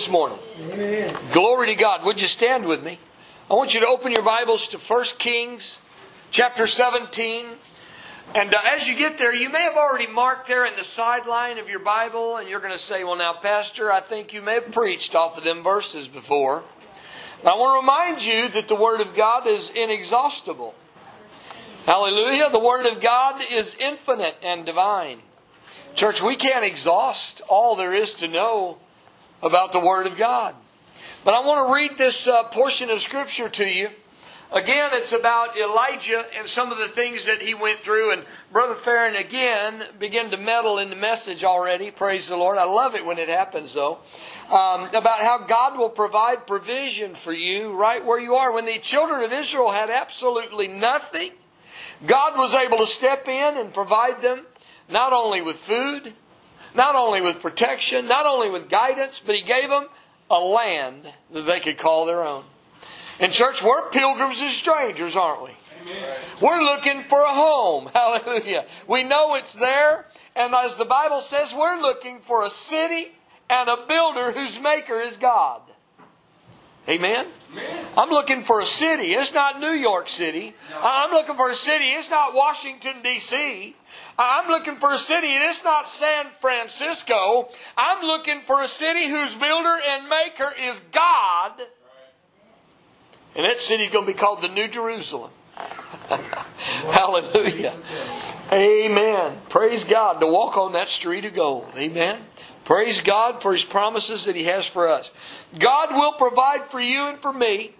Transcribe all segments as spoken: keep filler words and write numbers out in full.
This morning. Amen. Glory to God. Would you stand with me? I want you to open your Bibles to First Kings chapter seventeen. And uh, as you get there, you may have already marked there in the sideline of your Bible, and you're going to say, well now, Pastor, I think you may have preached off of them verses before. But I want to remind you that the Word of God is inexhaustible. Hallelujah. The Word of God is infinite and divine. Church, we can't exhaust all there is to know about the Word of God. But I want to read this uh, portion of Scripture to you. Again, it's about Elijah and some of the things that he went through. And Brother Farron again began to meddle in the message already. Praise the Lord. I love it when it happens, though. Um, about how God will provide provision for you right where you are. When the children of Israel had absolutely nothing, God was able to step in and provide them not only with food, not only with protection, not only with guidance, but He gave them a land that they could call their own. In church, we're pilgrims and strangers, aren't we? Amen. We're looking for a home. Hallelujah. We know it's there. And as the Bible says, we're looking for a city and a builder whose maker is God. Amen? Amen. I'm looking for a city. It's not New York City. No. I'm looking for a city. It's not Washington, D C I'm looking for a city. And it's not San Francisco. I'm looking for a city whose builder and maker is God. And that city is going to be called the New Jerusalem. Hallelujah. Amen. Praise God to walk on that street of gold. Amen. Praise God for His promises that He has for us. God will provide for you and for me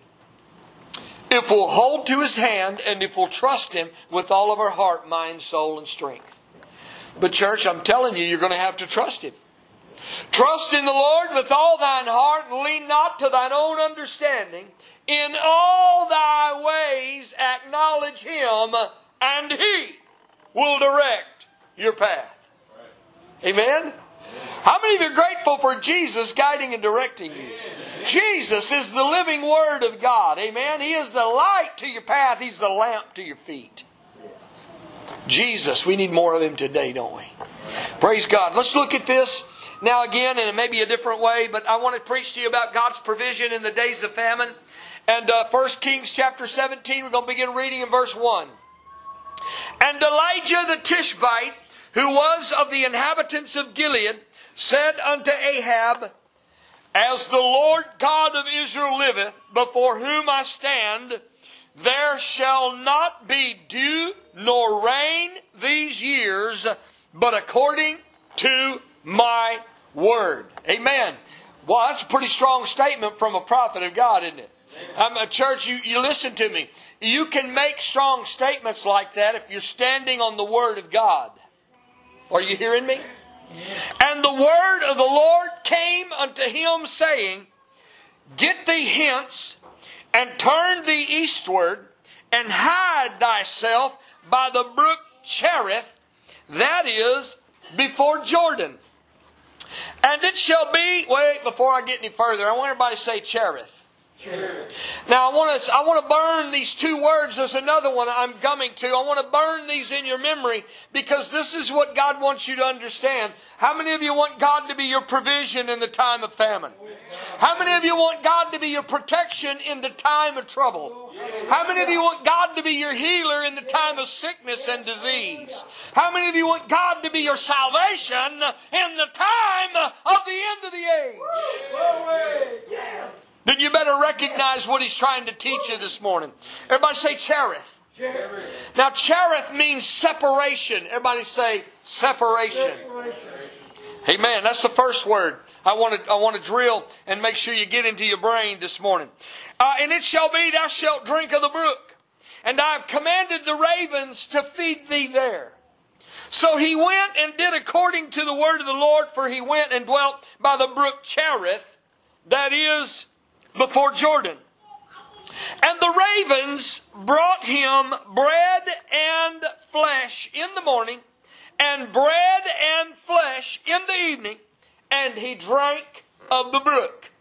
if we'll hold to His hand and if we'll trust Him with all of our heart, mind, soul, and strength. But church, I'm telling you, you're going to have to trust Him. Trust in the Lord with all thine heart and lean not to thine own understanding. In all thy ways acknowledge Him and He will direct your path. Amen? How many of you are grateful for Jesus guiding and directing you? Amen. Jesus is the living Word of God. Amen? He is the light to your path. He's the lamp to your feet. Jesus, we need more of Him today, don't we? Praise God. Let's look at this now again in maybe a different way, but I want to preach to you about God's provision in the days of famine. And uh, First Kings chapter seventeen, we're going to begin reading in verse one. And Elijah the Tishbite, who was of the inhabitants of Gilead, said unto Ahab, As the Lord God of Israel liveth, before whom I stand, there shall not be dew nor rain these years, but according to my word. Amen. Well, that's a pretty strong statement from a prophet of God, isn't it? I'm a church, you, you listen to me. You can make strong statements like that if you're standing on the Word of God. Are you hearing me? And the word of the Lord came unto him, saying, Get thee hence, and turn thee eastward, and hide thyself by the brook Cherith, that is, before Jordan. And it shall be, wait, before I get any further, I want everybody to say Cherith. Now I want to I want to burn these two words. There's another one I'm coming to. I want to burn these in your memory because this is what God wants you to understand. How many of you want God to be your provision in the time of famine? How many of you want God to be your protection in the time of trouble? How many of you want God to be your healer in the time of sickness and disease? How many of you want God to be your salvation in the time of the end of the age? Yes. Then you better recognize what He's trying to teach you this morning. Everybody say Cherith. Cherith. Now Cherith means separation. Everybody say separation. Separation. Amen. That's the first word I want to I want to drill and make sure you get into your brain this morning. Uh, and it shall be, thou shalt drink of the brook, and I have commanded the ravens to feed thee there. So he went and did according to the word of the Lord, for he went and dwelt by the brook Cherith, that is, before Jordan. And the ravens brought him bread and flesh in the morning, and bread and flesh in the evening, and he drank of the brook.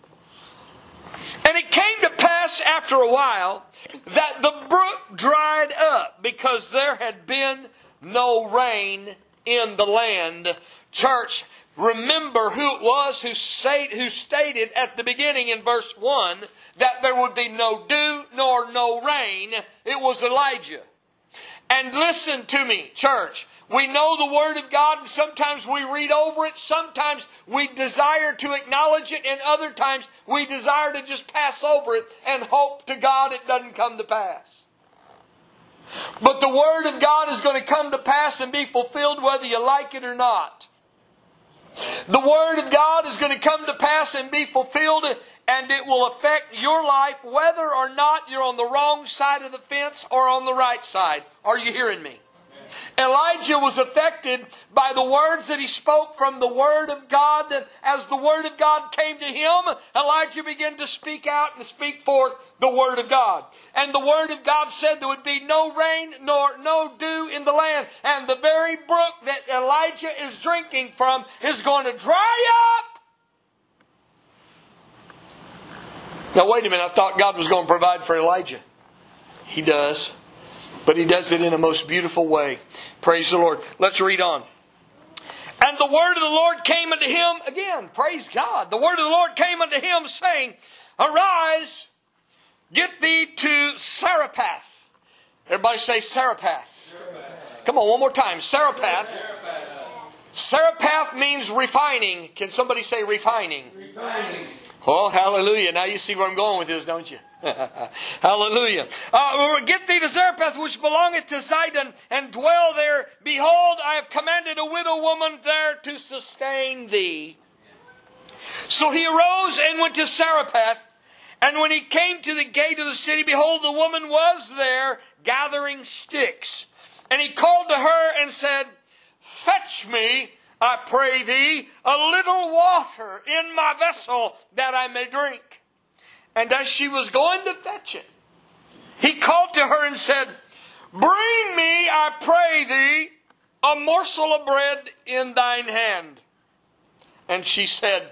And it came to pass after a while that the brook dried up, because there had been no rain in the land. Church, remember who it was who, say, who stated at the beginning in verse one that there would be no dew nor no rain. It was Elijah. And listen to me, church. We know the Word of God, and sometimes we read over it. Sometimes we desire to acknowledge it, and other times we desire to just pass over it and hope to God it doesn't come to pass. But the Word of God is going to come to pass and be fulfilled whether you like it or not. The Word of God is going to come to pass and be fulfilled, and it will affect your life whether or not you're on the wrong side of the fence or on the right side. Are you hearing me? Elijah was affected by the words that he spoke from the Word of God. As the Word of God came to him, Elijah began to speak out and speak forth the Word of God. And the Word of God said there would be no rain nor no dew in the land. And the very brook that Elijah is drinking from is going to dry up. Now wait a minute, I thought God was going to provide for Elijah. He does. But He does it in a most beautiful way. Praise the Lord. Let's read on. And the word of the Lord came unto him, again, praise God. The word of the Lord came unto him, saying, Arise, get thee to Zarephath. Everybody say Zarephath. Zarephath. Come on, one more time. Zarephath. Zarephath means refining. Can somebody say refining? Refining. Oh, hallelujah. Now you see where I'm going with this, don't you? Hallelujah. Uh, get thee to Zarephath, which belongeth to Zidon, and dwell there. Behold, I have commanded a widow woman there to sustain thee. So he arose and went to Zarephath. And when he came to the gate of the city, behold, the woman was there gathering sticks. And he called to her and said, Fetch me, I pray thee, a little water in my vessel that I may drink. And as she was going to fetch it, he called to her and said, Bring me, I pray thee, a morsel of bread in thine hand. And she said,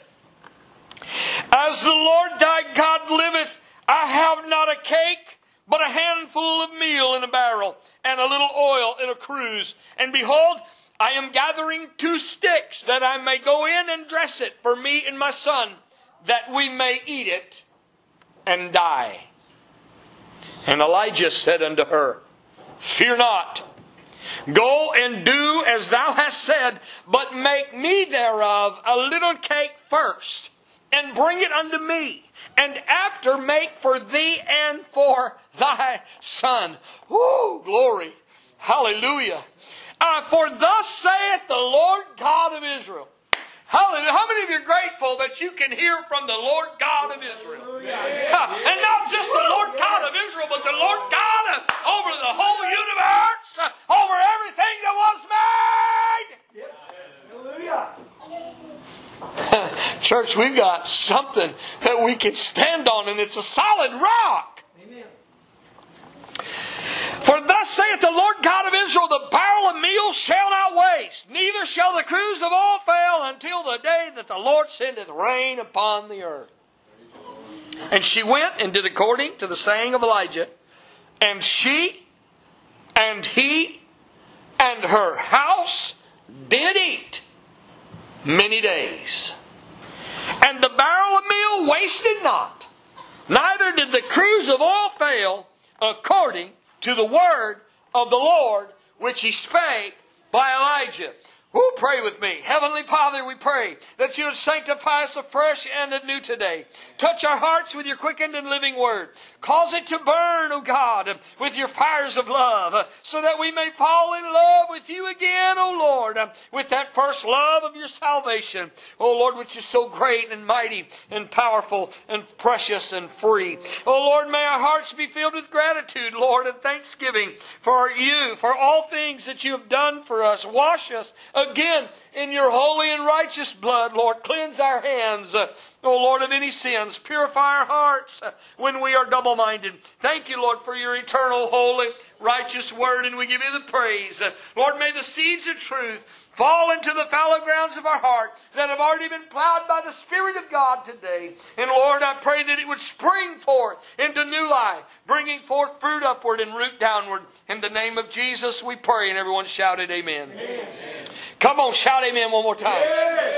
As the Lord thy God liveth, I have not a cake, but a handful of meal in a barrel, and a little oil in a cruse. And behold, I am gathering two sticks, that I may go in and dress it for me and my son, that we may eat it and die. And Elijah said unto her, Fear not. Go and do as thou hast said, but make me thereof a little cake first, and bring it unto me, and after make for thee and for thy son. Woo, glory. Hallelujah. Uh, for thus saith the Lord God of Israel. Hallelujah. How many of you are grateful that you can hear from the Lord God of Israel? Yeah. And not just the Lord God of Israel, but the Lord God over the whole universe, over everything that was made. Hallelujah. Church, we've got something that we can stand on, and it's a solid rock. Amen. For thus saith the Lord God of Israel, the barrel of meal shall not waste, neither shall the cruse of oil fail until the day that the Lord sendeth rain upon the earth. And she went and did according to the saying of Elijah. And she and he and her house did eat many days. And the barrel of meal wasted not, neither did the cruse of oil fail, according to the word of the Lord, which He spake by Elijah. Who pray with me? Heavenly Father, we pray that You would sanctify us afresh and anew today. Touch our hearts with Your quickened and living word. Cause it to burn, O God, with Your fires of love, so that we may fall in love with You again, O Lord, with that first love of Your salvation, O Lord, which is so great and mighty and powerful and precious and free. O Lord, may our hearts be filled with gratitude, Lord, and thanksgiving for You, for all things that You have done for us. Wash us again in Your holy and righteous blood, Lord. Cleanse our hands, uh, O Lord, of any sins. Purify our hearts uh, when we are double-minded. Thank You, Lord, for Your eternal, holy, righteous word, and we give You the praise. Uh, Lord, may the seeds of truth fall into the fallow grounds of our heart that have already been plowed by the Spirit of God today. And Lord, I pray that it would spring forth into new life, bringing forth fruit upward and root downward. In the name of Jesus we pray. And everyone shouted amen. Amen. Come on, shout amen one more time. Amen. Woo!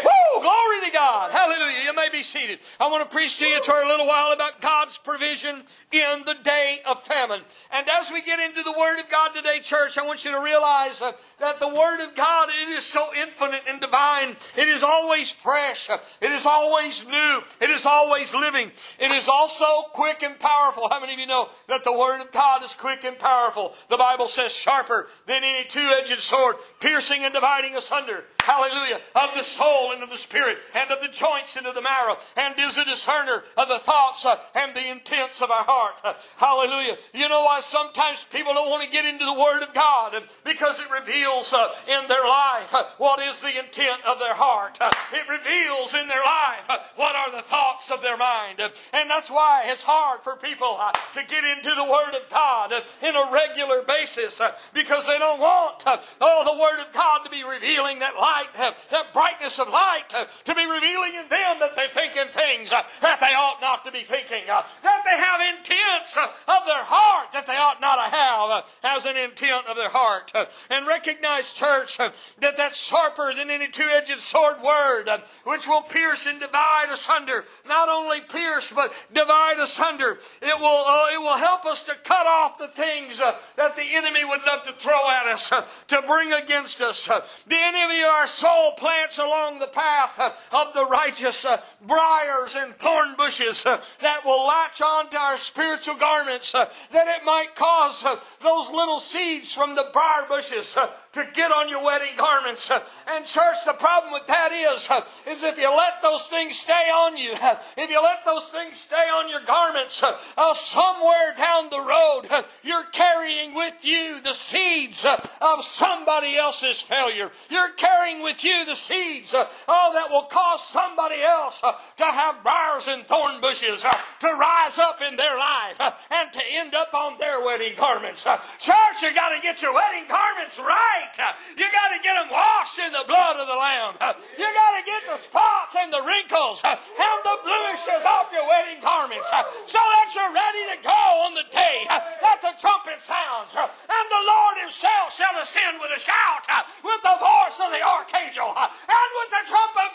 glory to God. Hallelujah. You may be seated. I want to preach to you for a little while about God's provision in the day of famine. And as we get into the Word of God today, church, I want you to realize uh, that the Word of God, it is so infinite and divine. It is always fresh. It is always new. It is always living. It is also quick and powerful. How many of you know that the Word of God is quick and powerful? The Bible says sharper than any two-edged sword, piercing and dividing asunder. Hallelujah. Of the soul and of the spirit and of the joints and of the marrow, and is a discerner of the thoughts uh, and the intents of our heart. Uh, hallelujah. You know why sometimes people don't want to get into the Word of God? Uh, because it reveals uh, in their life uh, what is the intent of their heart. Uh, it reveals in their life uh, what are the thoughts of their mind. Uh, and that's why it's hard for people uh, to get into the Word of God uh, in a regular basis uh, because they don't want uh, oh, the Word of God to be revealing that light. Uh, that brightness of light uh, to be revealing in them that they're thinking things uh, that they ought not to be thinking, uh, that they have intents uh, of their heart that they ought not to have uh, as an intent of their heart. Uh, and recognize, church, uh, that that's sharper than any two-edged sword word, uh, which will pierce and divide asunder. Not only pierce, but divide asunder. It will, uh, it will help us to cut off the things uh, that the enemy would love to throw at us, uh, to bring against us. Uh, the enemy of our soul plants along the path uh, of the righteous uh, briars and thorn bushes uh, that will latch on to our spiritual garments, uh, that it might cause uh, those little seeds from the briar bushes uh, to get on your wedding garments. Uh, and church, the problem with that is, uh, is if you let those things stay on you, uh, if you let those things stay on your garments, uh, uh, somewhere down the road, uh, you're carrying with you the seeds uh, of somebody else's failure. You're carrying with you the seeds, uh, oh, that will cause somebody else uh, to have briars and thorn bushes uh, to rise up in their life uh, and to end up on their wedding garments. Uh, church, you got to get your wedding garments right. Uh, you got to get them washed in the blood of the Lamb. Uh, you got to get the spots and the wrinkles uh, and the blemishes off your wedding garments uh, so that you're ready to go on the day uh, that the trumpet sounds uh, and the Lord Himself shall ascend with a shout, uh, with the voice of the archangel, uh, and with the trump of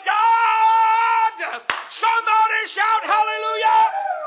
God. Somebody shout hallelujah.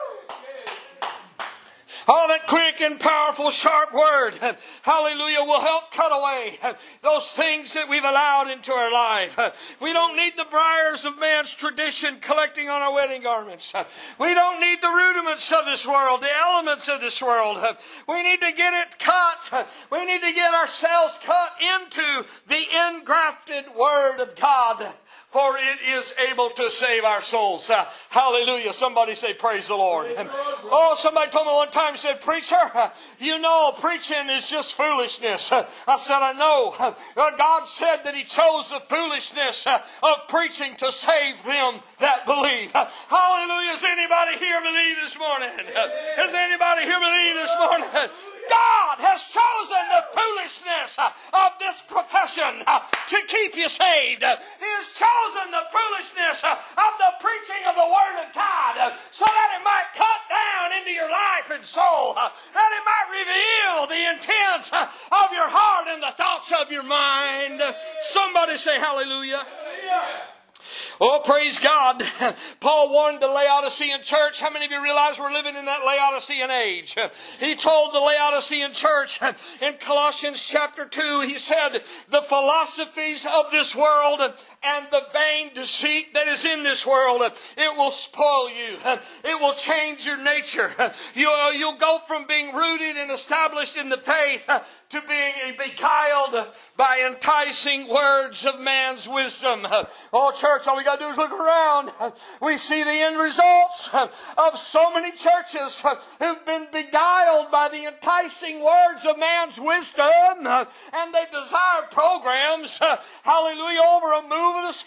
Oh, that quick and powerful, sharp word, hallelujah, will help cut away those things that we've allowed into our life. We don't need the briars of man's tradition collecting on our wedding garments. We don't need the rudiments of this world, the elements of this world. We need to get it cut. We need to get ourselves cut into the engrafted Word of God, for it is able to save our souls. Uh, hallelujah. Somebody say, praise the Lord. Oh, somebody told me one time, said, preacher, uh, you know, preaching is just foolishness. Uh, I said, I know. Uh, God said that He chose the foolishness uh, of preaching to save them that believe. Uh, hallelujah. Does anybody here believe this morning? Uh, does anybody here believe this morning? Uh, God has chosen the foolishness of this profession to keep you saved. He has chosen the foolishness of the preaching of the Word of God so that it might cut down into your life and soul, that it might reveal the intents of your heart and the thoughts of your mind. Somebody say hallelujah. Hallelujah. Oh, praise God. Paul warned the Laodicean church. How many of you realize we're living in that Laodicean age? He told the Laodicean church in Colossians chapter two, he said, the philosophies of this world and the vain deceit that is in this world, it will spoil you. It will change your nature. You'll, you'll go from being rooted and established in the faith to being beguiled by enticing words of man's wisdom. Oh, church, all we got to do is look around. We see the end results of so many churches who've been beguiled by the enticing words of man's wisdom, and they desire programs, hallelujah, over a move of the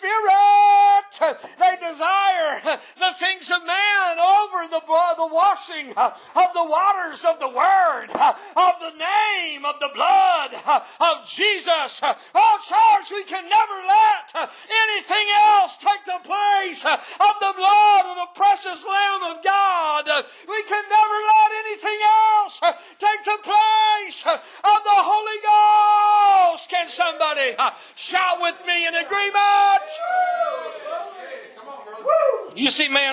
Spirit. They desire the things of man over the, the washing of the waters of the Word, of the name of the blood of Jesus. Oh, church, we can never let anything else take the place of the blood of the precious Lamb of God. We can never let anything else take the place of the Holy Ghost. Can somebody shout with me in agreement?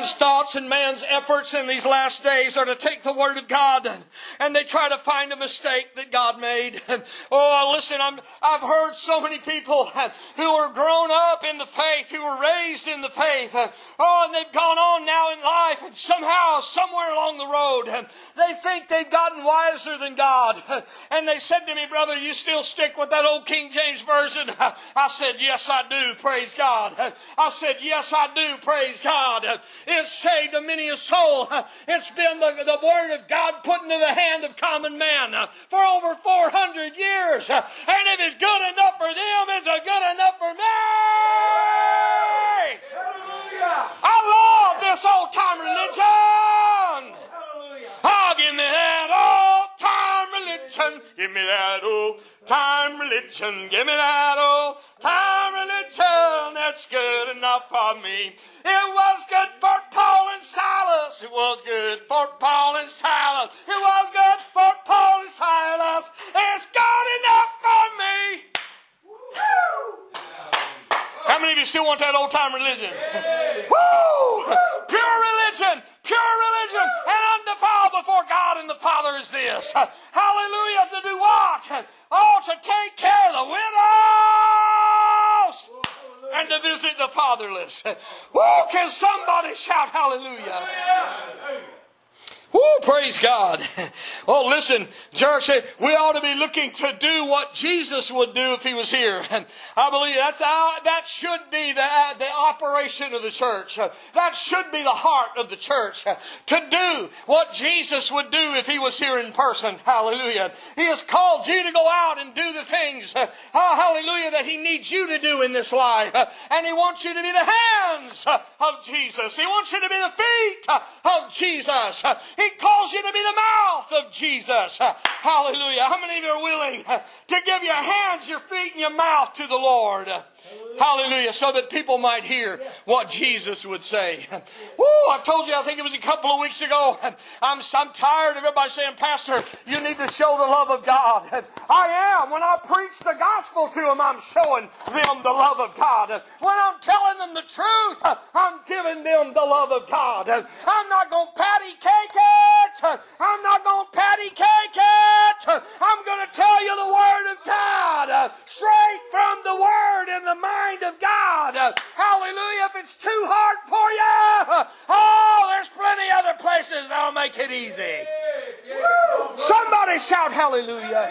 Man's thoughts and man's efforts in these last days are to take the Word of God and they try to find a mistake that God made. Oh, listen, I'm, I've heard so many people who were grown up in the faith, who were raised in the faith. Oh, and they've gone on now in life, and somehow, somewhere along the road, they think they've gotten wiser than God. And they said to me, brother, you still stick with that old King James Version? I said, yes, I do, praise God. I said, yes, I do, praise God. It's saved a many a soul. It's been the, the Word of God put into the hand of common man for over four hundred years. And if it's good enough for them, it's a good enough for me. I love this old-time religion. Oh, give me that old-time religion. Give me that old-time religion. Give me that old-time religion. That's good enough for me. It was good for Paul and Silas. It was good for Paul and Silas. It was good for Paul and Silas. It's good enough for me. Woo! How many of you still want that old-time religion? Yeah. Woo! Pure religion, pure religion, and undefiled before God and the Father is this. Hallelujah, to do what? Oh, to take care of the widows and to visit the fatherless. Woo, can somebody shout hallelujah? Woo, praise God. Oh, listen, church, we ought to be looking to do what Jesus would do if He was here. And I believe that's, uh, that should be the, uh, the operation of the church. Uh, that should be the heart of the church. Uh, to do what Jesus would do if He was here in person. Hallelujah. He has called you to go out and do the things, uh, uh, hallelujah, that He needs you to do in this life. Uh, and He wants you to be the hands uh, of Jesus. He wants you to be the feet uh, of Jesus. Uh, He calls you to be the mouth of Jesus. Hallelujah. How many of you are willing to give your hands, your feet, and your mouth to the Lord? Hallelujah. So that people might hear what Jesus would say. Woo, I told you, I think it was a couple of weeks ago. I'm, I'm tired of everybody saying, Pastor, you need to show the love of God. I am. When I preach the gospel to them, I'm showing them the love of God. When I'm telling them the truth, I'm giving them the love of God. I'm not going to patty cake it. I'm not going to patty cake it. I'm going to tell you the Word of God straight from the Word in the mind of God. Hallelujah. If it's too hard for you, oh, there's plenty other places that'll make it easy. Somebody shout hallelujah.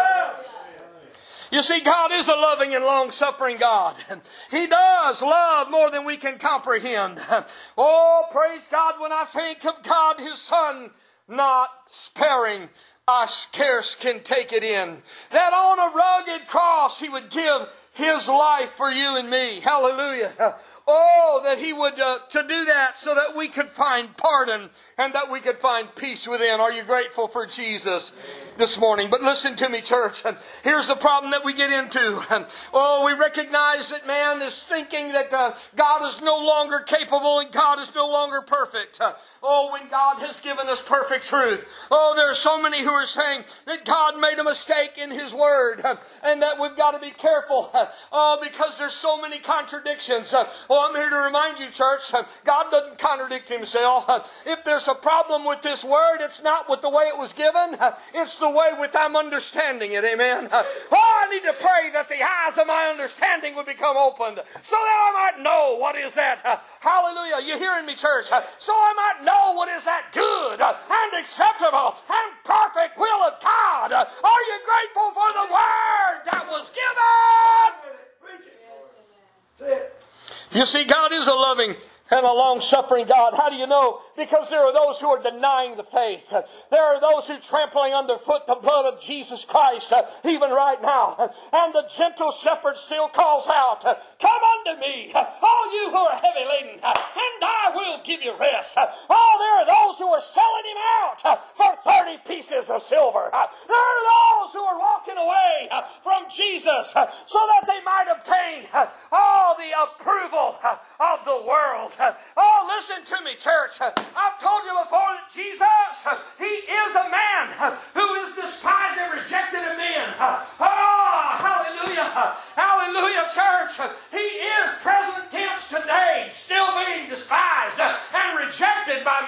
You see, God is a loving and long-suffering God. He does love more than we can comprehend. Oh, praise God, when I think of God, His Son, not sparing, I scarce can take it in. That on a rugged cross He would give His life for you and me. Hallelujah. Oh, that He would, uh, to do that so that we could find pardon and that we could find peace within. Are you grateful for Jesus this morning? But listen to me, church. Here's the problem that we get into. Oh, we recognize that man is thinking that uh, God is no longer capable and God is no longer perfect. Oh, when God has given us perfect truth. Oh, there are so many who are saying that God made a mistake in His Word and that we've got to be careful. Oh, because there's so many contradictions. Oh, I'm here to remind you, church, God doesn't contradict Himself. If there's a problem with this Word, it's not with the way it was given. It's the way with I'm understanding it. Amen. Oh, I need to pray that the eyes of my understanding would become opened so that I might know what is that. Hallelujah. You hearing me, church? So I might know what is that good and acceptable and perfect will of God. Are you grateful for the Word that was given? You see, God is a loving and a long-suffering God. How do you know? Because there are those who are denying the faith. There are those who are trampling underfoot the blood of Jesus Christ, uh, even right now. And the gentle shepherd still calls out, "Come unto me, all you who are heavy laden, and I will give you rest." Oh, there are those who are selling Him out for thirty pieces of silver. There are those who are walking away from Jesus so that they might obtain all the approval of the world. Oh, listen to me, church. I've told you before that Jesus, He is a man who is despised and rejected of men. Oh, hallelujah. Hallelujah, church. He is present tense today, still being despised and rejected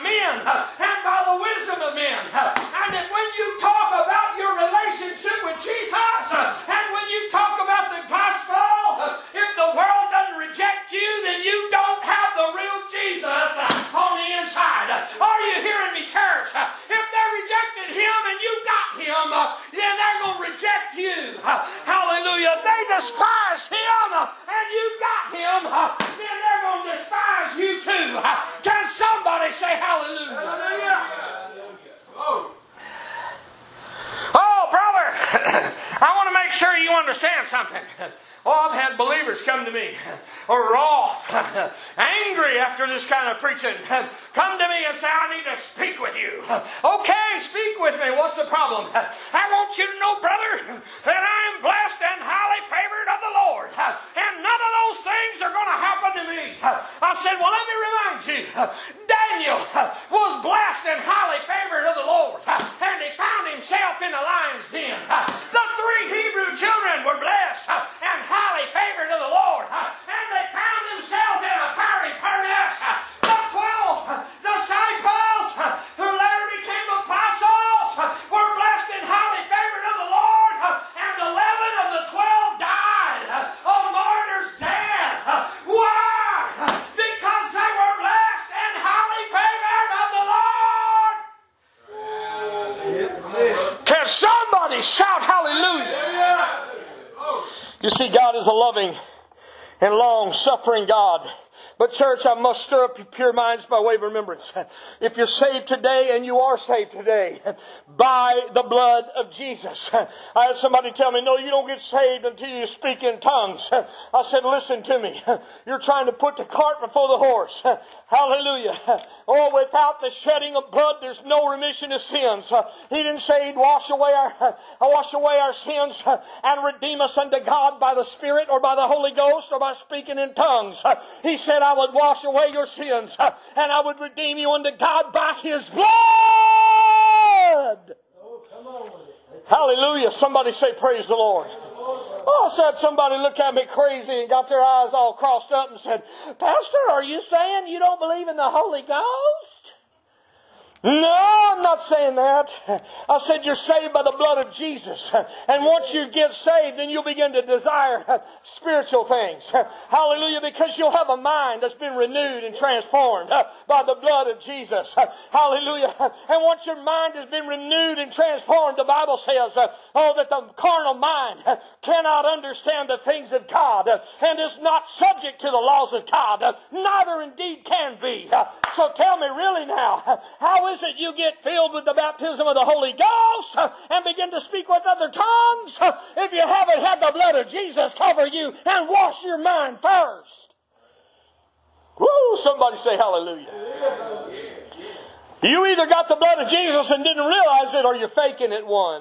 men and by the wisdom of men. And that when you talk about your relationship with Jesus and when you talk about the gospel, if the world doesn't reject you, then you don't have the real Jesus on the inside. Are you hearing me, church? If they rejected him and you got him, then they're going to reject you. Hallelujah. If they despise him and you got him, then they're going to despise you too. Can somebody say hallelujah? Hallelujah. Oh. Oh, brother, I want to make sure you understand something. Oh, I've had believers come to me, or wroth, angry after this kind of preaching, come to me and say, I need to speak with you. Okay, speak with me. What's the problem? I want you to know, brother, that I am blessed and highly favored of the Lord, and none of those things are going to happen to me. I said, well, let me remind you, Daniel was blessed and highly favored of the Lord, and he found himself in the lion's den. The three Hebrew children were blessed and highly favored of the Lord, and they found themselves in a fiery furnace. The twelve disciples who later became apostles were blessed and highly favored of the Lord, and eleven of the twelve died a martyr's death. Why? Because they were blessed and highly favored of the Lord. Can somebody shout hallelujah? You see, God is a loving and long-suffering God. But church, I must stir up your pure minds by way of remembrance. If you're saved today, and you are saved today, by the blood of Jesus. I had somebody tell me, no, you don't get saved until you speak in tongues. I said, listen to me. You're trying to put the cart before the horse. Hallelujah. Oh, without the shedding of blood, there's no remission of sins. He didn't say He'd wash away our, wash away our sins and redeem us unto God by the Spirit or by the Holy Ghost or by speaking in tongues. He said, I would wash away your sins and I would redeem you unto God by His blood. Oh, come on. Hallelujah. Somebody say praise the Lord. Oh, I said somebody looked at me crazy and got their eyes all crossed up and said, Pastor, are you saying you don't believe in the Holy Ghost? No, I'm not saying that. I said you're saved by the blood of Jesus. And once you get saved, then you'll begin to desire spiritual things. Hallelujah, because you'll have a mind that's been renewed and transformed by the blood of Jesus. Hallelujah. And once your mind has been renewed and transformed, the Bible says, oh, that the carnal mind cannot understand the things of God and is not subject to the laws of God. Neither indeed can be. So tell me really now, how is it you get filled with the baptism of the Holy Ghost and begin to speak with other tongues if you haven't had the blood of Jesus cover you and wash your mind first? Woo! Somebody say hallelujah. You either got the blood of Jesus and didn't realize it, or you're faking it one.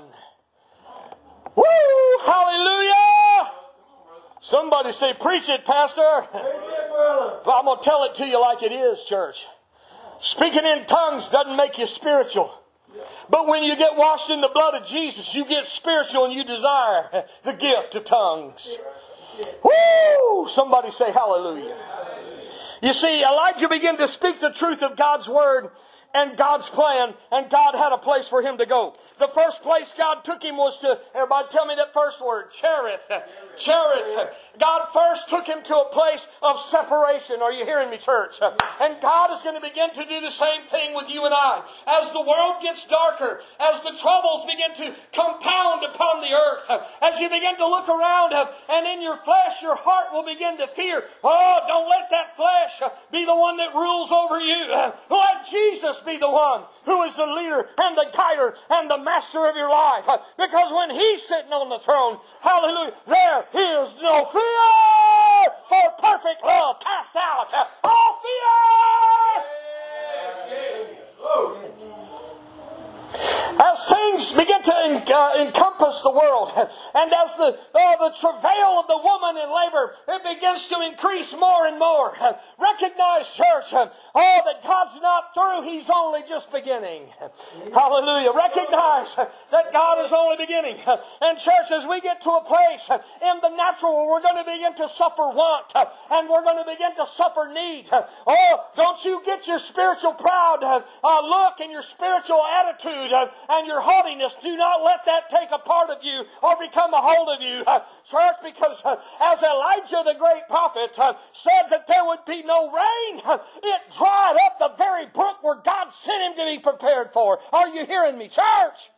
Woo! Hallelujah! Somebody say, preach it, Pastor. But I'm going to tell it to you like it is, church. Speaking in tongues doesn't make you spiritual. But when you get washed in the blood of Jesus, you get spiritual and you desire the gift of tongues. Woo! Somebody say hallelujah. You see, Elijah began to speak the truth of God's word and God's plan, and God had a place for him to go. The first place God took him was to, everybody tell me that first word, Cherith. Cherith. God first took him to a place of separation. Are you hearing me, church? And God is going to begin to do the same thing with you and I. As the world gets darker, as the troubles begin to compound upon the earth, as you begin to look around and in your flesh, your heart will begin to fear. Oh, don't let that flesh be the one that rules over you. Let Jesus be the one who is the leader and the guider and the master of your life. Because when He's sitting on the throne, hallelujah, there is no fear, for perfect love cast out all fear. As things begin to en- uh, encompass the world. And as the, uh, the travail of the woman in labor, it begins to increase more and more. Recognize, church, oh, that God's not through. He's only just beginning. Hallelujah. Recognize that God is only beginning. And church, as we get to a place in the natural where we're going to begin to suffer want and we're going to begin to suffer need, oh, don't you get your spiritual proud uh, look and your spiritual attitude uh, and your haughtiness. Do not let that take a part of you or become a hold of you, uh, church, because uh, as Elijah the great prophet uh, said that there would be no rain, uh, it dried up the very brook where God sent him to be prepared for. Are you hearing me, church?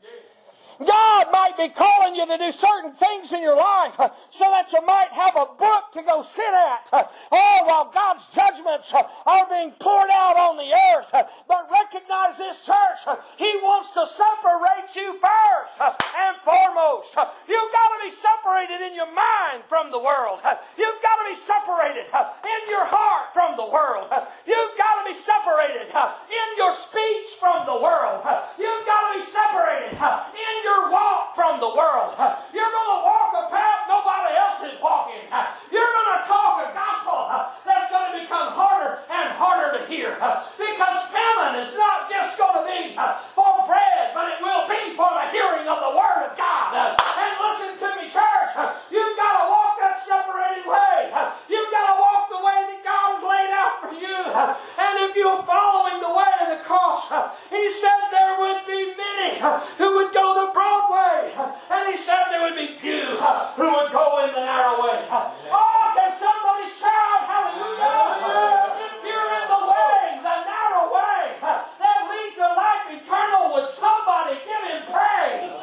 God might be calling you to do certain things in your life uh, so that you might have a brook to go sit at. Uh, oh, while God's judgments uh, are being poured out on the earth. Uh, but recognize this, church. Uh, he wants to separate you first uh, and foremost. Uh, you've got to be separated in your mind from the world. Uh, you've got to be separated uh, in your heart from the world. Uh, you've got to be separated uh, in your speech from the world. Uh, you've got to be separated uh, in your Your walk from the world. You're going to walk a path nobody else is walking. You're going to talk a gospel that's going to become harder and harder to hear. Because famine is not just going to be for bread, but it will be for the hearing of the Word of God. And listen to me, church. You've got to walk that separated way. You've got to walk the way that God has laid out for you. And if you're following the way of the cross, He said there would be many who would go the broad way. And He said there would be few who would go in the narrow way. Oh, can somebody shout hallelujah? If you're in the way, the narrow way, that leads to life eternal, would somebody give Him praise?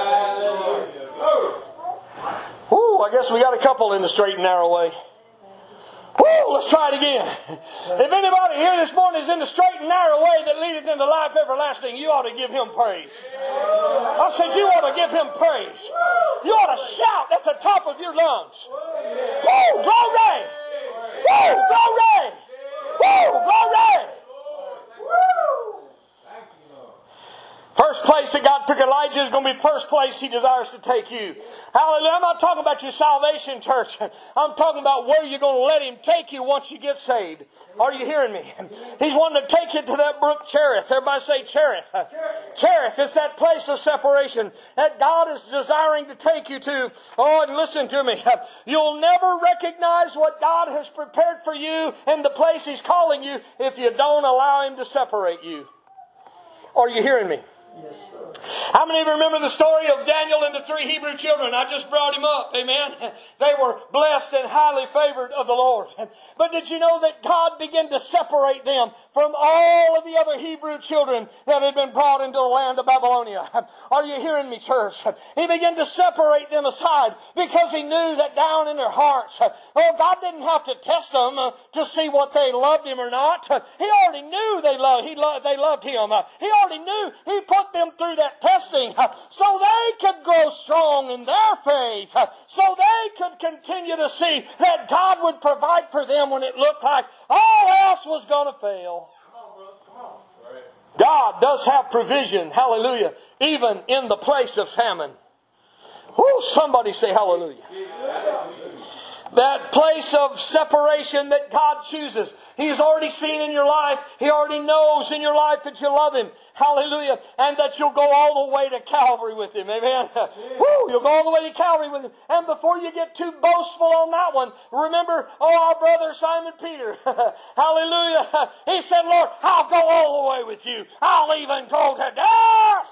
Ooh, I guess we got a couple in the straight and narrow way. Woo, let's try it again. If anybody here this morning is in the straight and narrow way that leadeth into life everlasting, you ought to give Him praise. I said you ought to give Him praise. You ought to shout at the top of your lungs. Woo, glory! Woo, glory! Woo, glory! First place that God took Elijah is going to be the first place He desires to take you. Hallelujah. I'm not talking about your salvation, church. I'm talking about where you're going to let Him take you once you get saved. Are you hearing me? He's wanting to take you to that brook Cherith. Everybody say Cherith. Cherith is that place of separation that God is desiring to take you to. Oh, and listen to me. You'll never recognize what God has prepared for you in the place He's calling you if you don't allow Him to separate you. Are you hearing me? Yes, sir. How many of you remember the story of Daniel and the three Hebrew children? I just brought him up. Amen. They were blessed and highly favored of the Lord. But did you know that God began to separate them from all of the other Hebrew children that had been brought into the land of Babylonia? Are you hearing me, church? He began to separate them aside because He knew that down in their hearts, oh, God didn't have to test them to see what they loved Him or not. He already knew they loved, he loved, they loved Him. He already knew He put them through that testing so they could grow strong in their faith, so they could continue to see that God would provide for them when it looked like all else was going to fail. God does have provision, hallelujah, even in the place of famine. Woo, somebody say hallelujah. That place of separation that God chooses. He's already seen in your life. He already knows in your life that you love Him. Hallelujah. And that you'll go all the way to Calvary with Him. Amen. Yeah. Woo, you'll go all the way to Calvary with Him. And before you get too boastful on that one, remember, oh, our brother Simon Peter. Hallelujah. He said, Lord, I'll go all the way with you. I'll even go to death.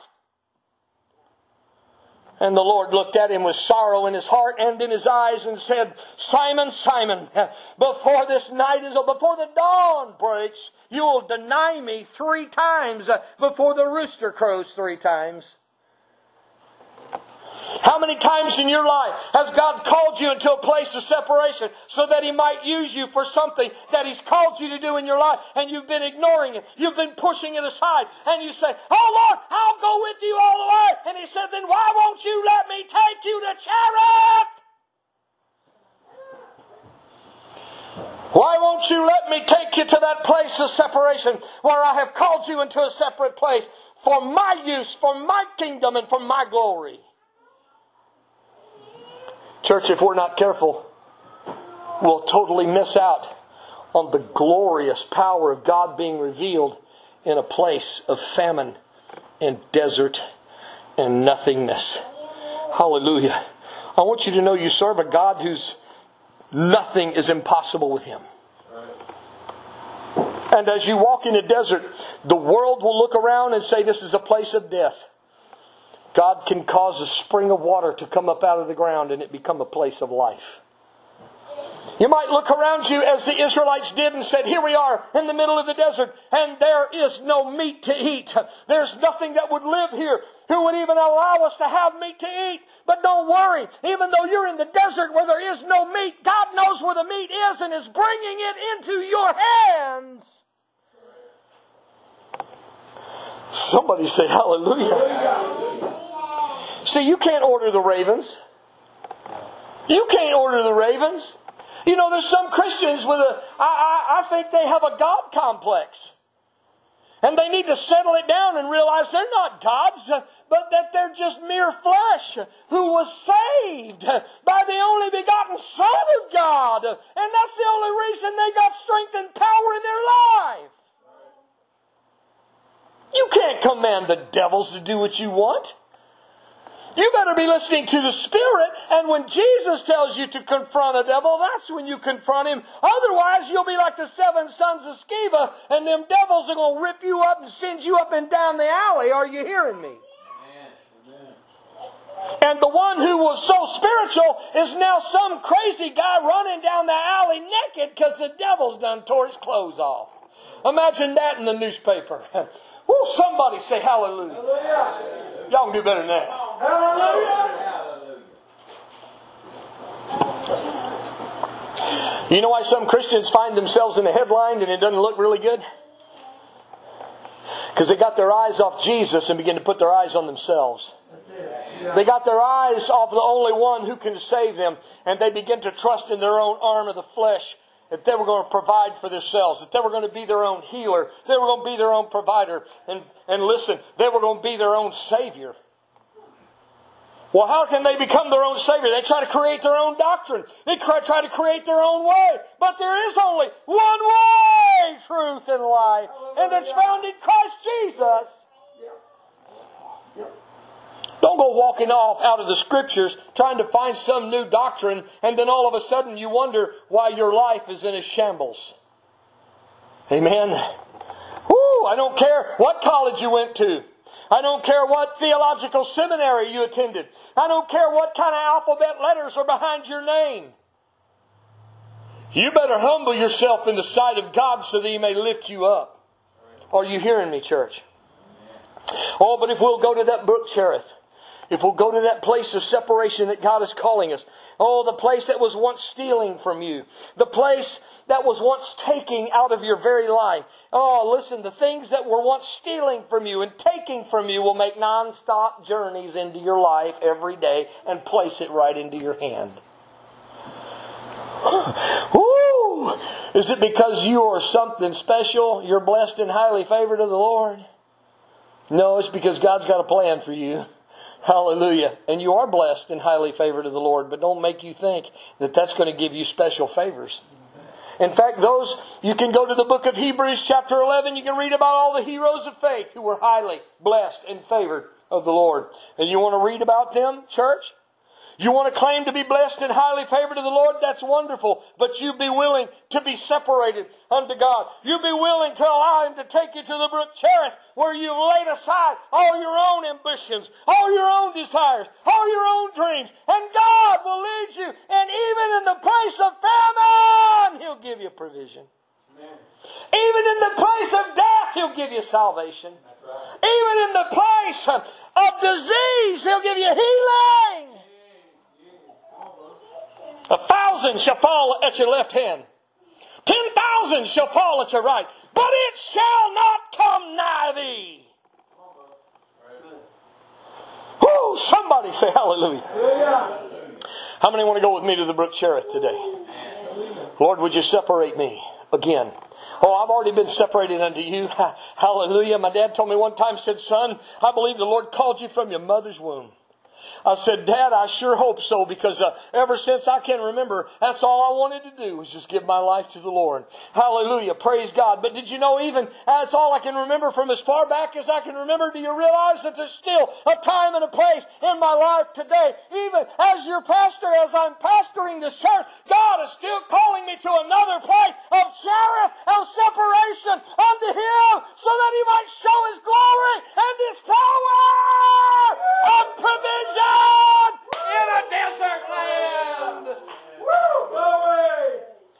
And the Lord looked at him with sorrow in His heart and in His eyes and said, Simon, Simon, before this night is over, before the dawn breaks, you will deny Me three times before the rooster crows three times. How many times in your life has God called you into a place of separation so that He might use you for something that He's called you to do in your life, and you've been ignoring it, you've been pushing it aside, and you say, oh Lord, I'll go with you all the way. And He said, then why won't you let Me take you to Cherith? Why won't you let me take you to that place of separation where I have called you into a separate place for my use, for my kingdom, and for my glory? Church, if we're not careful, we'll totally miss out on the glorious power of God being revealed in a place of famine and desert and nothingness. Hallelujah. I want you to know you serve a God whose nothing is impossible with Him. And as you walk in a desert, the world will look around and say this is a place of death. God can cause a spring of water to come up out of the ground and it become a place of life. You might look around you as the Israelites did and said, here we are in the middle of the desert and there is no meat to eat. There's nothing that would live here who would even allow us to have meat to eat. But don't worry, even though you're in the desert where there is no meat, God knows where the meat is and is bringing it into your hands. Somebody say hallelujah. See, you can't order the ravens. You can't order the ravens. You know, there's some Christians with a, I, I, I think they have a God complex. And they need to settle it down and realize they're not gods, but that they're just mere flesh who was saved by the only begotten Son of God. And that's the only reason they got strength and power in their life. You can't command the devils to do what you want. You better be listening to the Spirit, and when Jesus tells you to confront a devil, that's when you confront him. Otherwise, you'll be like the seven sons of Sceva, and them devils are going to rip you up and send you up and down the alley. Are you hearing me? Amen. And the one who was so spiritual is now some crazy guy running down the alley naked because the devil's done tore his clothes off. Imagine that in the newspaper. Woo, somebody say hallelujah. Hallelujah. Y'all can do better than that. Hallelujah. You know why some Christians find themselves in a headline and it doesn't look really good? Because they got their eyes off Jesus and begin to put their eyes on themselves. They got their eyes off the only one who can save them, and they begin to trust in their own arm of the flesh. That they were going to provide for themselves. That they were going to be their own healer. They were going to be their own provider. And, and listen, they were going to be their own Savior. Well, how can they become their own Savior? They try to create their own doctrine. They try to create their own way. But there is only one way, truth, and life. And it's found in Christ Jesus. Don't go walking off out of the Scriptures trying to find some new doctrine and then all of a sudden you wonder why your life is in a shambles. Amen. Woo, I don't care what college you went to. I don't care what theological seminary you attended. I don't care what kind of alphabet letters are behind your name. You better humble yourself in the sight of God so that He may lift you up. Are you hearing me, church? Oh, but if we'll go to that brook Cherith, if we'll go to that place of separation that God is calling us. Oh, the place that was once stealing from you. The place that was once taking out of your very life. Oh, listen, the things that were once stealing from you and taking from you will make non-stop journeys into your life every day and place it right into your hand. Woo! Is it because you are something special? You're blessed and highly favored of the Lord? No, it's because God's got a plan for you. Hallelujah. And you are blessed and highly favored of the Lord, but don't make you think that that's going to give you special favors. In fact, those, you can go to the book of Hebrews chapter eleven, you can read about all the heroes of faith who were highly blessed and favored of the Lord. And you want to read about them, church? You want to claim to be blessed and highly favored of the Lord? That's wonderful. But you be willing to be separated unto God. You be willing to allow Him to take you to the brook Cherith, where you've laid aside all your own ambitions, all your own desires, all your own dreams. And God will lead you. And even in the place of famine, He'll give you provision. Amen. Even in the place of death, He'll give you salvation. Right. Even in the place of disease, He'll give you healing. A thousand shall fall at your left hand. Ten thousand shall fall at your right. But it shall not come nigh thee. Woo! Somebody say hallelujah. Hallelujah. How many want to go with me to the brook Cherith today? Lord, would you separate me again? Oh, I've already been separated unto you. Hallelujah. My dad told me one time, said, son, I believe the Lord called you from your mother's womb. I said, Dad, I sure hope so, because uh, ever since I can remember, that's all I wanted to do was just give my life to the Lord. Hallelujah. Praise God. But did you know, even that's all I can remember from as far back as I can remember, do you realize that there's still a time and a place in my life today? Even as your pastor, as I'm pastoring this church, God is still calling me to another place of Cherith, of separation unto Him, so that He might show His glory and His power of provision in a desert land. Woo! Glory!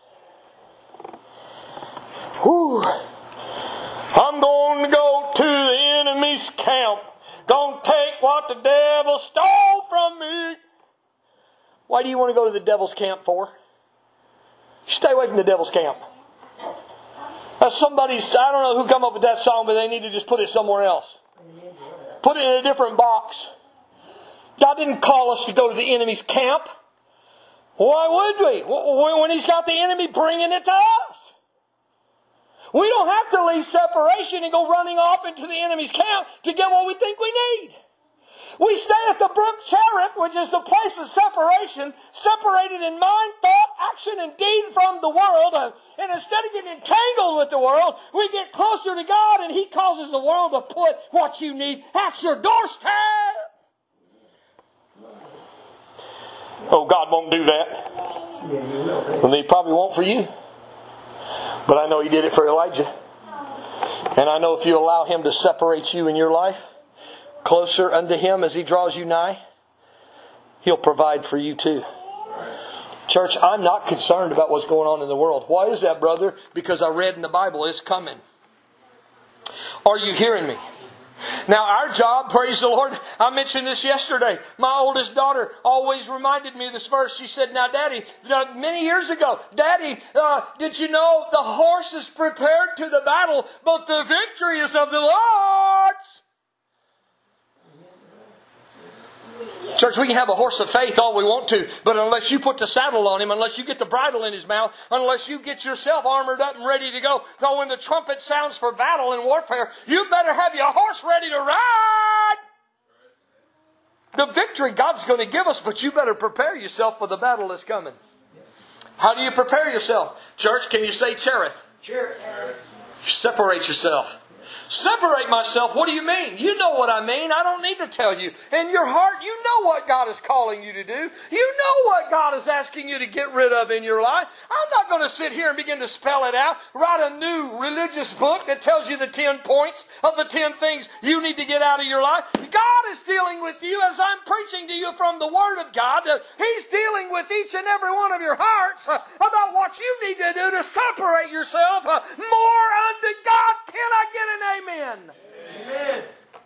Whew. I'm going to go to the enemy's camp. Going to take what the devil stole from me. Why do you want to go to the devil's camp for? Stay away from the devil's camp. That's somebody's, I don't know who come up with that song, but they need to just put it somewhere else. Put it in a different box. God didn't call us to go to the enemy's camp. Why would we? When He's got the enemy bringing it to us. We don't have to leave separation and go running off into the enemy's camp to get what we think we need. We stay at the brook Cherith, which is the place of separation, separated in mind, thought, action, and deed from the world. And instead of getting entangled with the world, we get closer to God, and He causes the world to put what you need at your doorstep. Oh, God won't do that. Well, He probably won't for you. But I know He did it for Elijah. And I know if you allow Him to separate you in your life closer unto Him as He draws you nigh, He'll provide for you too. Church, I'm not concerned about what's going on in the world. Why is that, brother? Because I read in the Bible, it's coming. Are you hearing me? Now our job, praise the Lord, I mentioned this yesterday. My oldest daughter always reminded me of this verse. She said, now Daddy, you know, many years ago, Daddy, uh, did you know the horse is prepared to the battle, but the victory is of the Lord's? Church, we can have a horse of faith all we want to, but unless you put the saddle on him, unless you get the bridle in his mouth, unless you get yourself armored up and ready to go, so when the trumpet sounds for battle and warfare, you better have your horse ready to ride. The victory God's going to give us, but you better prepare yourself for the battle that's coming. How do you prepare yourself? Church, can you say Cherith? Cherith. Separate yourself. Separate myself. What do you mean? You know what I mean. I don't need to tell you. In your heart, you know what God is calling you to do. You know what God is asking you to get rid of in your life. I'm not going to sit here and begin to spell it out. Write a new religious book that tells you the ten points of the ten things you need to get out of your life. God is dealing with you as I'm preaching to you from the Word of God. He's dealing with each and every one of your hearts about what you need to do to separate yourself more unto God. Can I get an amen? Amen.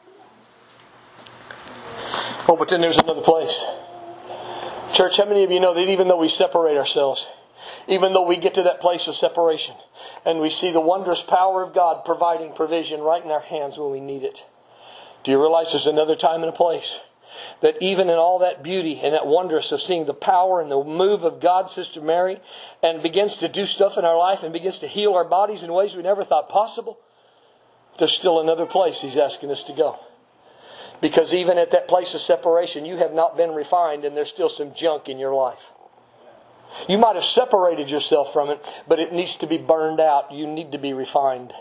Oh, but then there's another place. Church, how many of you know that even though we separate ourselves, even though we get to that place of separation, and we see the wondrous power of God providing provision right in our hands when we need it, do you realize there's another time and a place that even in all that beauty and that wondrous of seeing the power and the move of God, Sister Mary, and begins to do stuff in our life and begins to heal our bodies in ways we never thought possible, there's still another place He's asking us to go. Because even at that place of separation, you have not been refined and there's still some junk in your life. You might have separated yourself from it, but it needs to be burned out. You need to be refined.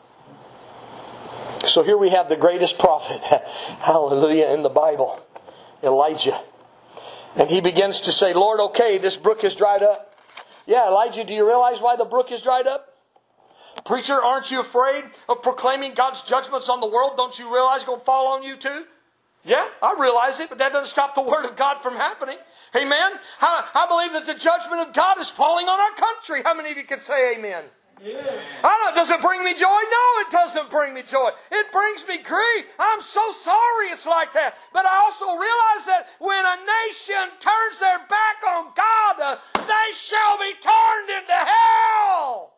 So here we have the greatest prophet, hallelujah, in the Bible, Elijah. And he begins to say, Lord, okay, this brook has dried up. Yeah, Elijah, do you realize why the brook is dried up? Preacher, aren't you afraid of proclaiming God's judgments on the world? Don't you realize it's going to fall on you too? Yeah, I realize it, but that doesn't stop the Word of God from happening. Amen? I, I believe that the judgment of God is falling on our country. How many of you can say amen? Yeah. I don't, does it bring me joy? No, it doesn't bring me joy. It brings me grief. I'm so sorry it's like that. But I also realize that when a nation turns their back on God, uh, they shall be turned into hell.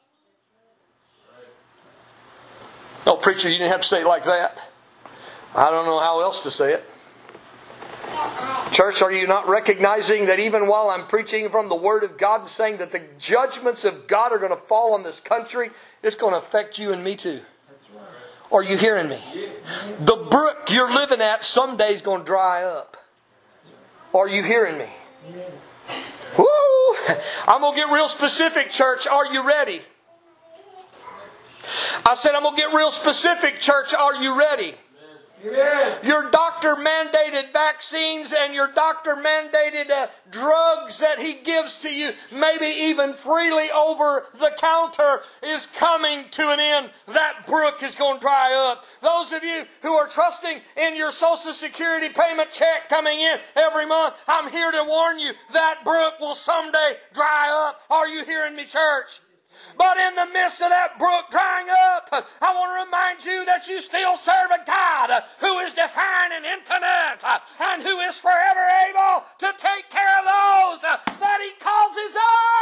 No, preacher, you didn't have to say it like that. I don't know how else to say it. Church, are you not recognizing that even while I'm preaching from the Word of God and saying that the judgments of God are going to fall on this country, it's going to affect you and me too? Are you hearing me? The brook you're living at someday is going to dry up. Are you hearing me? Woo! I'm going to get real specific, church. Are you ready? I said, I'm going to get real specific, church. Are you ready? Amen. Your doctor mandated vaccines and your doctor mandated uh, drugs that he gives to you, maybe even freely over the counter, is coming to an end. That brook is going to dry up. Those of you who are trusting in your Social Security payment check coming in every month, I'm here to warn you, that brook will someday dry up. Are you hearing me, church? But in the midst of that brook drying up, I want to remind you that you still serve a God who is divine and infinite and who is forever able to take care of those that He calls His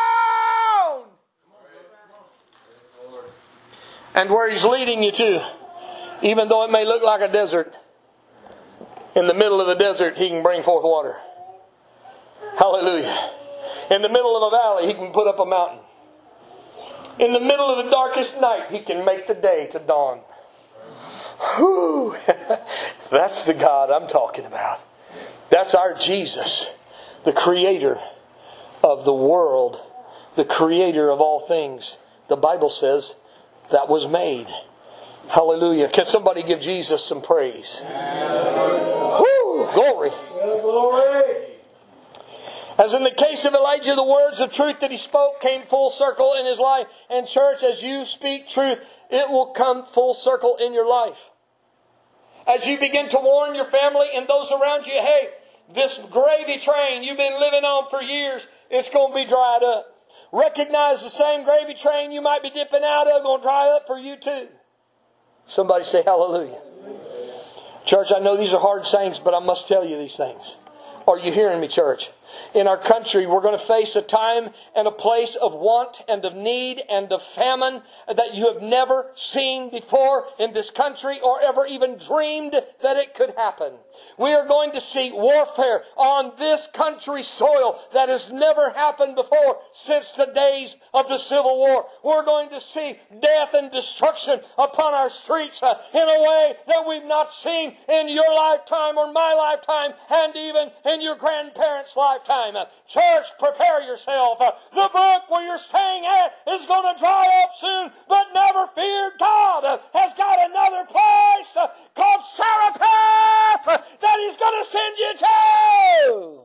own. And where He's leading you to, even though it may look like a desert, in the middle of the desert He can bring forth water. Hallelujah. In the middle of a valley He can put up a mountain. In the middle of the darkest night, He can make the day to dawn. Whew. That's the God I'm talking about. That's our Jesus, the Creator of the world, the Creator of all things. The Bible says that was made. Hallelujah. Can somebody give Jesus some praise? Woo. Glory. Glory. As in the case of Elijah, the words of truth that he spoke came full circle in his life. And church, as you speak truth, it will come full circle in your life. As you begin to warn your family and those around you, hey, this gravy train you've been living on for years, it's going to be dried up. Recognize the same gravy train you might be dipping out of going to dry up for you too. Somebody say hallelujah. Church, I know these are hard sayings, but I must tell you these things. Are you hearing me, church? In our country, we're going to face a time and a place of want and of need and of famine that you have never seen before in this country or ever even dreamed that it could happen. We are going to see warfare on this country's soil that has never happened before since the days of the Civil War. We're going to see death and destruction upon our streets uh, in a way that we've not seen in your lifetime or my lifetime and even in your grandparents' lifetime. Uh, church, prepare yourself. Uh, the brook where you're staying at is going to dry up soon, but never fear. God uh, has got another place uh, called Zarephath uh, that He's going to send you to.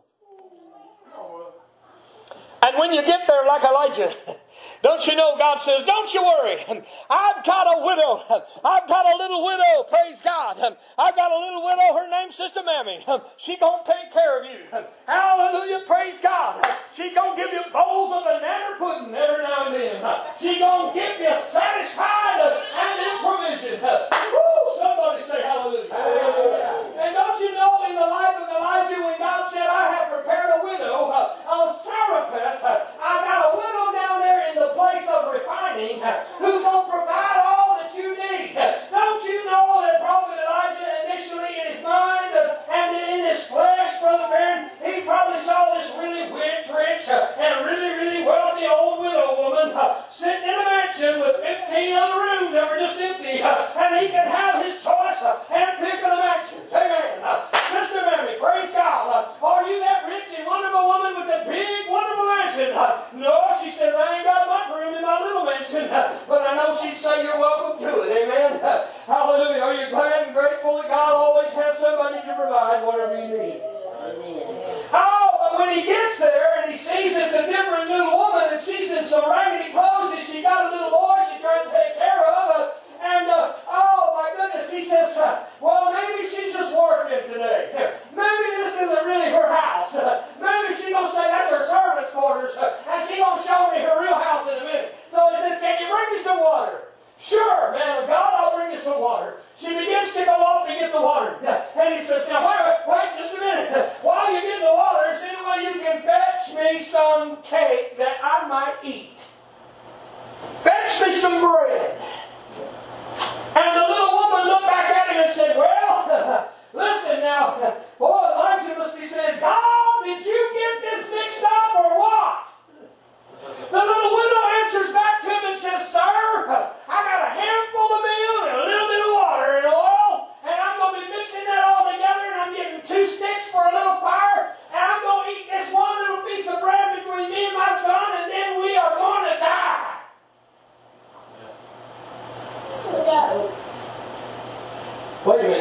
And when you get there like Elijah, don't you know God says, don't you worry. I've got a widow. I've got a little widow. Praise God. I've got a little widow. Her name's Sister Mammy. She gonna take care of you. Hallelujah. Praise God. She gonna give you bowls of banana pudding every now and then. She gonna keep you satisfied and in provision. Woo! Somebody say hallelujah. Hallelujah. And don't you know in the life of Elijah when God said, I have prepared a widow of Zarephath. I've got a widow down there in the place of refining who's going to provide all that you need. Don't you know that Prophet Elijah initially in his mind and in his flesh, Brother Barron, he probably saw this really rich, rich and really, really wealthy old widow woman sitting in a mansion with fifteen other rooms that were just empty, and he could have his choice and pick of the mansions. Amen. Sister Mary, praise God. Are you that rich and wonderful woman with a big, wonderful mansion? No, she says, I ain't got much room in my little mansion, but I know she'd say you're welcome to it. Amen. Hallelujah. Are you glad and grateful that God always has somebody to provide whatever you need? Amen. Oh, but when he gets there and he sees it's a different little woman and she's in some raggedy clothes and she got a little boy she's trying to take care of, uh, and uh, oh my goodness, he says, uh, well, maybe she's just working today. Maybe this isn't really her house. Maybe she's going to say that's her servant's quarters, and she's going to show me her real house in a minute. So he says, can you bring me some water? Sure, man of God, I'll bring you some water. She begins to go off and get the water. And he says, now wait, wait, wait just a minute. While you're getting the water, is there any way you can fetch me some cake that I might eat? Fetch me some bread. And the little woman looked back at him and said, well, listen now, boy, Elijah must be saying, God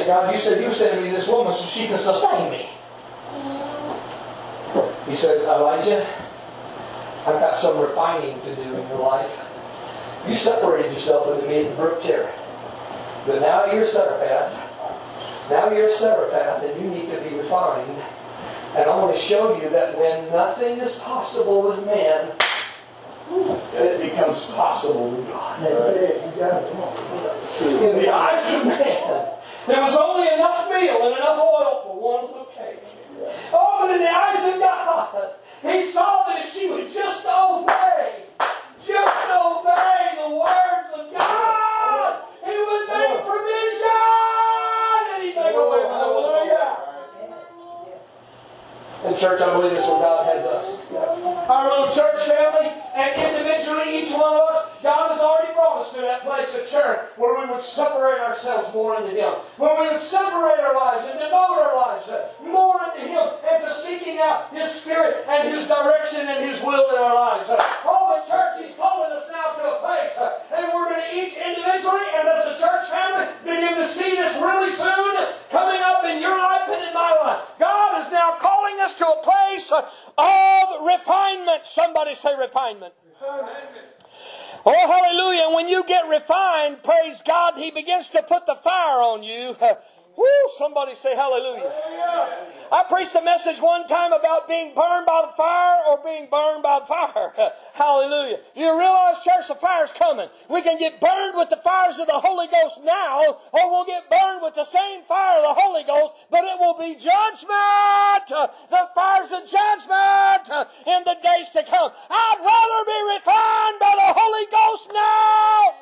Okay, God, you said you sent me this woman so she can sustain me. He said, Elijah, I've got some refining to do in your life. You separated yourself from me at the brook Cherith. But now you're a Seraphath. Now you're a Seraphath and you need to be refined. And I want to show you that when nothing is possible with man, it becomes possible with God. In the eyes of man, there was only enough meal and enough oil for one little cake. Oh, but in the eyes of God, He saw that if she would just obey, just obey the words of God, He would make provision and He'd make a way. Hallelujah. And church, I believe that's where God has us. Our little church family, and individually, each one of us, God has already brought us to that place of church where we would separate ourselves more into Him. Where we would separate our lives and devote our lives more into Him and to seeking out His Spirit and His direction and His will in our lives. Oh, but church, He's calling us now to a place, and we're going to each individually and as a church family begin to see this really soon coming up in your life and in my life. God is now calling us to a place of refinement. Somebody say refinement. Refinement. Oh, hallelujah. When you get refined, praise God, He begins to put the fire on you. Woo, somebody say hallelujah. Hallelujah. I preached a message one time about being burned by the fire or being burned by the fire. Hallelujah. You realize, church, the fire's coming. We can get burned with the fires of the Holy Ghost now, or we'll get burned with the same fire of the Holy Ghost, but it will be judgment. The fires of judgment in the days to come. I'd rather be refined by the Holy Ghost now.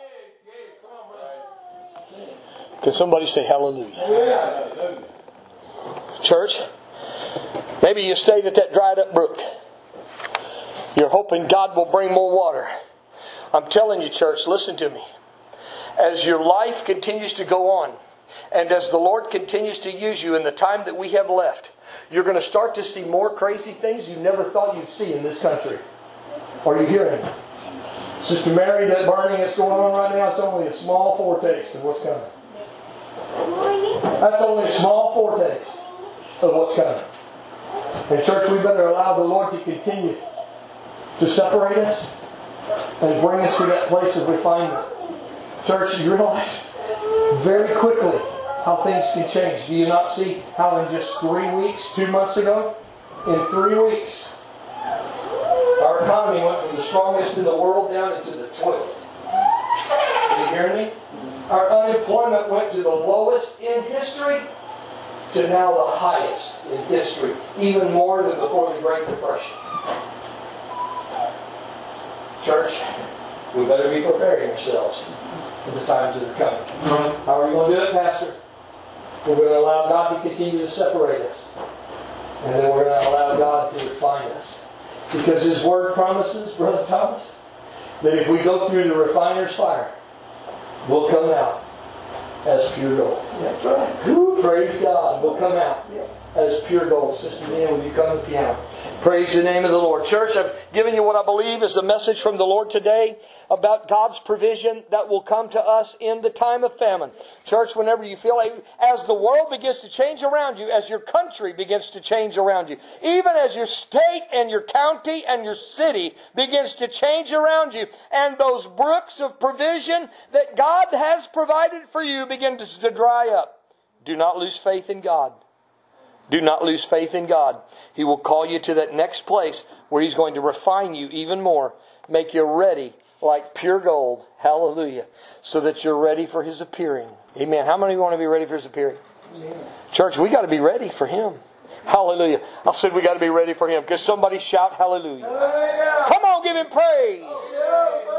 Can somebody say hallelujah? Hallelujah? Church, maybe you stayed at that dried up brook. You're hoping God will bring more water. I'm telling you, church, listen to me. As your life continues to go on, and as the Lord continues to use you in the time that we have left, you're going to start to see more crazy things you never thought you'd see in this country. Are you hearing me? Sister Mary, that burning that's going on right now, it's only a small foretaste of what's coming. That's only a small foretaste of what's coming. And church, we better allow the Lord to continue to separate us and bring us to that place of refinement. Church, you realize very quickly how things can change. Do you not see how in just three weeks, two months ago, in three weeks, our economy went from the strongest in the world down into the twelfth. Can you hear me? Our unemployment went to the lowest in history to now the highest in history, even more than before the Great Depression. Church, we better be preparing ourselves for the times that are coming. How are we going to do it, Pastor? We're going to allow God to continue to separate us. And then we're going to allow God to refine us. Because His Word promises, Brother Thomas, that if we go through the refiner's fire, we'll come out as pure gold. That's right. Ooh, praise God. We'll come out as pure gold. Sister Nina, will you come to the piano? Praise the name of the Lord. Church, I've given you what I believe is the message from the Lord today about God's provision that will come to us in the time of famine. Church, whenever you feel like, as the world begins to change around you, as your country begins to change around you, even as your state and your county and your city begins to change around you, and those brooks of provision that God has provided for you begin to, to dry up, do not lose faith in God. Do not lose faith in God. He will call you to that next place where He's going to refine you even more. Make you ready like pure gold. Hallelujah. So that you're ready for His appearing. Amen. How many of you want to be ready for His appearing? Amen. Church, we got to be ready for Him. Hallelujah. I said we got to be ready for Him. Because somebody shout hallelujah. Hallelujah. Come on, give Him praise.